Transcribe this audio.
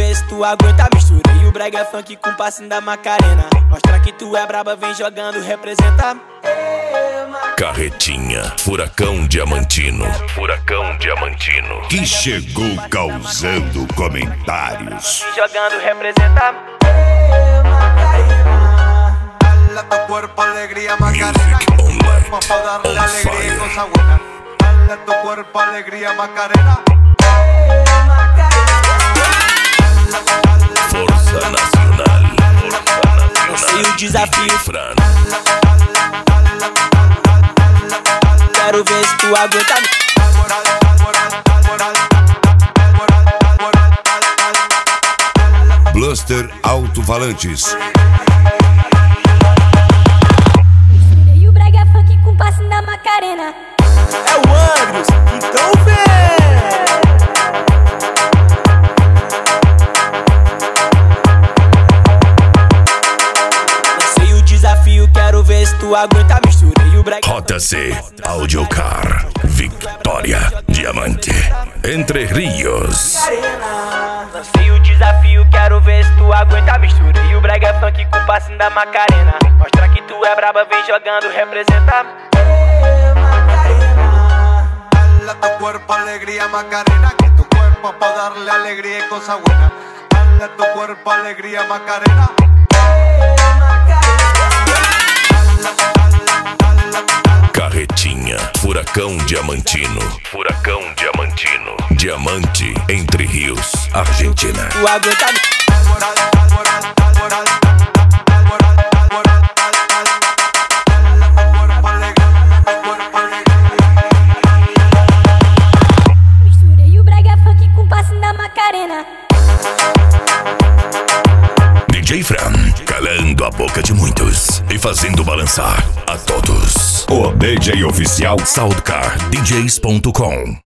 ver se tu aguenta. Misturei o brega funk com passinho da Macarena. Mostra que tu é braba, vem jogando, representa. Carretinha, Furacão Diamantino. Furacão Diamantino. Que chegou causando comentários. Jogando, representa. Dale a tu cuerpo alegría, Macarena. Music Pa' darle on alegría y fire. cosa buena. Dale a tu cuerpo alegría, Macarena. Força Nacional. Lancei o desafio, Fran. quero ver se tu aguenta. Bluster Alto-Falantes. Misturei o brega funk com passinho da Macarena. É o Andros, então vem! Lancei o desafio, quero ver se tu aguenta. Misturei o brega. JC Audiocar. Victoria Diamante. Entre Rios. Lancei o desafio, quero ver se tu aguenta. Misturei o brega funk com passinho da Macarena. Mostra que tu é braba, vem jogando, representa. Dale a tu cuerpo alegría, Macarena. Que tu cuerpo pa' darle alegría y cosa buena. Dale a tu cuerpo alegría, Macarena. Carretinha, Furacão Diamantino. Furacão Diamantino. Diamante, Entre Rios, Argentina. Tu aguenta. Misturei o brega funk com passinho da Macarena. DJ Fran, calando a boca de muitos e fazendo balançar a todos. O DJ oficial Soundcardjs.com